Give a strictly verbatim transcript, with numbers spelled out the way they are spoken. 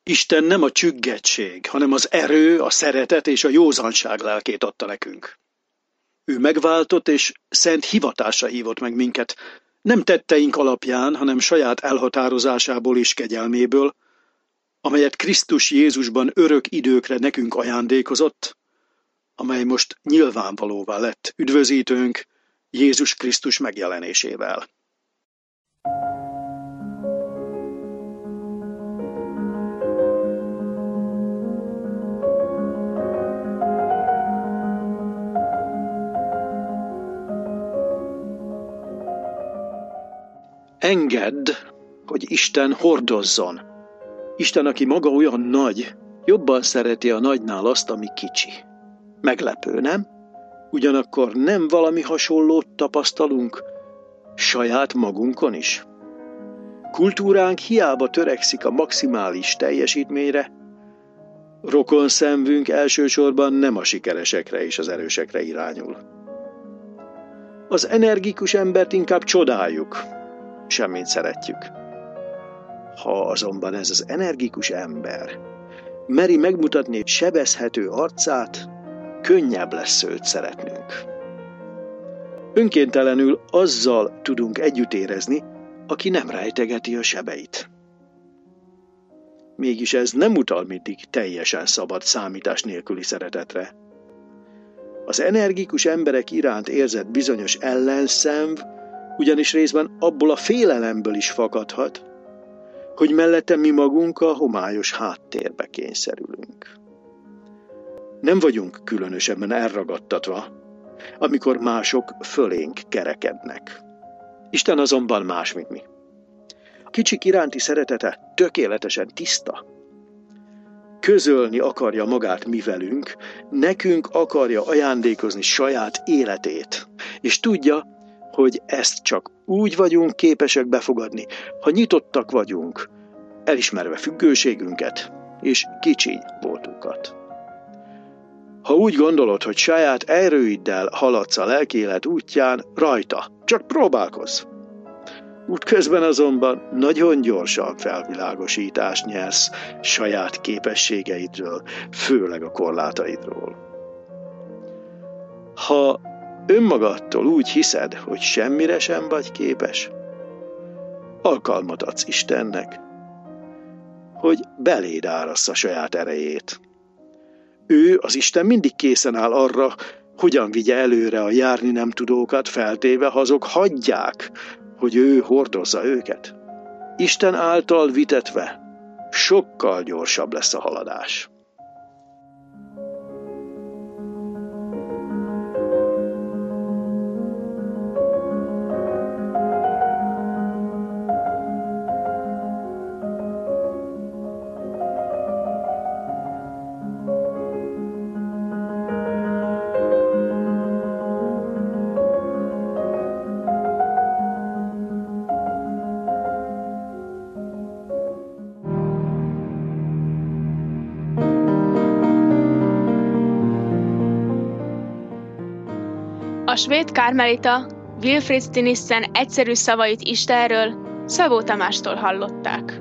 Isten nem a csüggettség, hanem az erő, a szeretet és a józanság lelkét adta nekünk. Ő megváltott és szent hivatásra hívott meg minket, nem tetteink alapján, hanem saját elhatározásából és kegyelméből, amelyet Krisztus Jézusban örök időkre nekünk ajándékozott, amely most nyilvánvalóvá lett üdvözítőnk Jézus Krisztus megjelenésével. Engedd, hogy Isten hordozzon. Isten, aki maga olyan nagy, jobban szereti a nagynál azt, ami kicsi. Meglepő, nem? Ugyanakkor nem valami hasonlót tapasztalunk saját magunkon is. Kultúránk hiába törekszik a maximális teljesítményre, rokon szemvünk elsősorban nem a sikeresekre és az erősekre irányul. Az energikus embert inkább csodáljuk, semmint szeretjük. Ha azonban ez az energikus ember meri megmutatni sebezhető arcát, könnyebb lesz őt szeretnünk. Önkéntelenül azzal tudunk együtt érezni, aki nem rejtegeti a sebeit. Mégis ez nem utal mindig teljesen szabad, számítás nélküli szeretetre. Az energikus emberek iránt érzett bizonyos ellenszenv ugyanis részben abból a félelemből is fakadhat, hogy mellette mi magunk a homályos háttérbe kényszerülünk. Nem vagyunk különösebben elragadtatva, amikor mások fölénk kerekednek. Isten azonban más, mint mi. A kicsik iránti szeretete tökéletesen tiszta. Közölni akarja magát mi velünk, nekünk akarja ajándékozni saját életét, és tudja, hogy ezt csak úgy vagyunk képesek befogadni, ha nyitottak vagyunk, elismerve függőségünket és kicsi voltunkat. Ha úgy gondolod, hogy saját erőiddel haladsz a lelkiélet útján, rajta, csak próbálkozz. Útközben azonban nagyon gyorsan felvilágosítást nyersz saját képességeidről, főleg a korlátaidról. Ha önmagadtól úgy hiszed, hogy semmire sem vagy képes, alkalmat adsz Istennek, hogy beléd árassza saját erejét. Ő, az Isten mindig készen áll arra, hogyan vigye előre a járni nem tudókat, feltéve, ha azok hagyják, hogy ő hordozza őket. Isten által vitetve sokkal gyorsabb lesz a haladás. A svéd kármelita Wilfrid Stinissen egyszerű szavait Istenről Szabó Tamástól hallották.